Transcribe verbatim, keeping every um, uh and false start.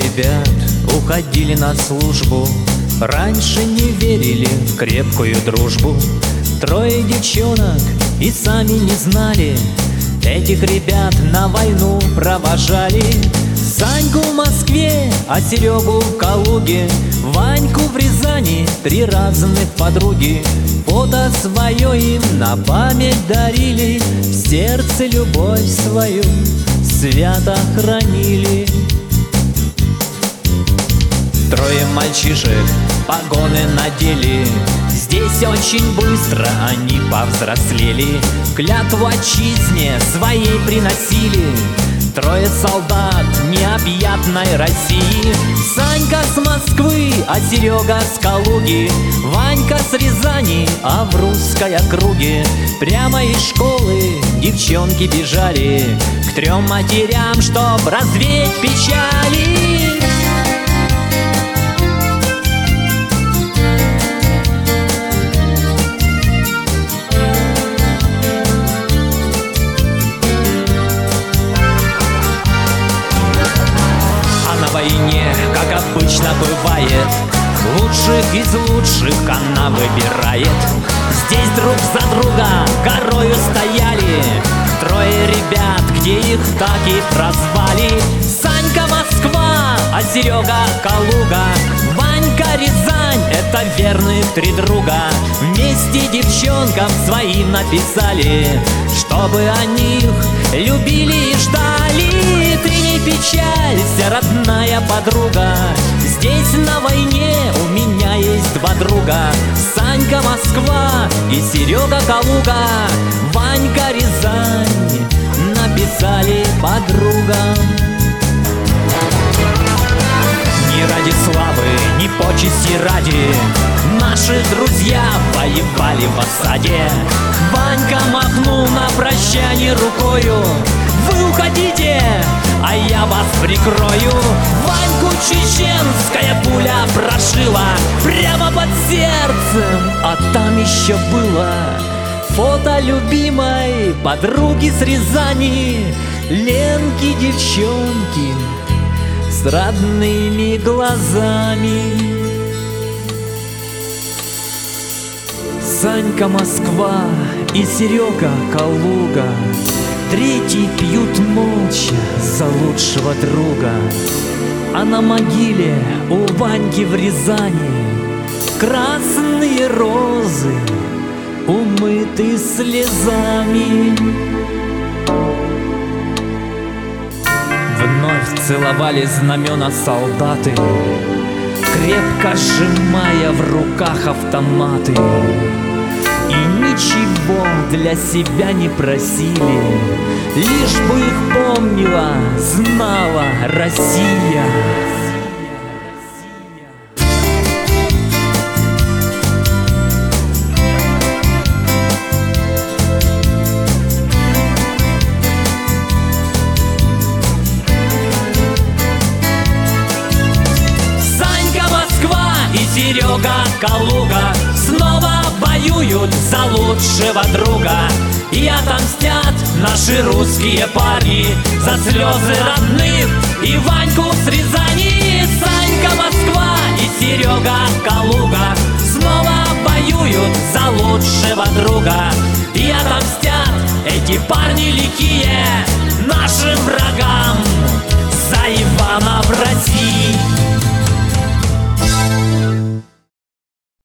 ребят уходили на службу, раньше не верили в крепкую дружбу. Трое девчонок и сами не знали, этих ребят на войну провожали. Саньку в Москве, а Серегу в Калуге, Ваньку в Рязани, три разных подруги. Фото свое им на память дарили, в сердце любовь свою свято хранили. Трое мальчишек погоны надели, здесь очень быстро они повзрослели. Клятву отчизне своей приносили, трое солдат необъятной России. Санька с Москвы, а Серега с Калуги, Ванька с Рязани, а в русской округе. Прямо из школы девчонки бежали к трем матерям, чтоб развеять печали. Как обычно бывает, лучших из лучших она выбирает. Здесь друг за друга горою стояли трое ребят, где их так и прозвали. Санька Москва, а Серега Калуга, Ванька Рязань — это верных три друга. Вместе девчонкам своим написали, чтобы они их любили и ждали. Ты не печалься, родная подруга, здесь на войне у меня есть два друга. Санька Москва и Серега Калуга, Ванька Рязань написали подругам. Ни ради славы, ни почести ради наши друзья воевали в осаде. Ванька махнул на прощание рукою: вы уходите, а я вас прикрою. Ваньку чеченская пуля прошила прямо под сердцем, а там еще было фото любимой подруги с Рязани, Ленки девчонки с родными глазами. Санька Москва и Серега Калуга, третий пьют молча за лучшего друга. А на могиле у Ваньки в Рязани красные розы умыты слезами. Вновь целовали знамена солдаты, крепко сжимая в руках автоматы. И ничего для себя не просили, лишь бы их помнила, знала Россия. Санька Москва и Серега Калуга снова воюют за лучшего друга. И отомстят наши русские парни за слезы родных и Ваньку с Рязани. Санька Москва и Серега Калуга снова воюют за лучшего друга. И отомстят эти парни лихие нашим врагам за Ивана в России.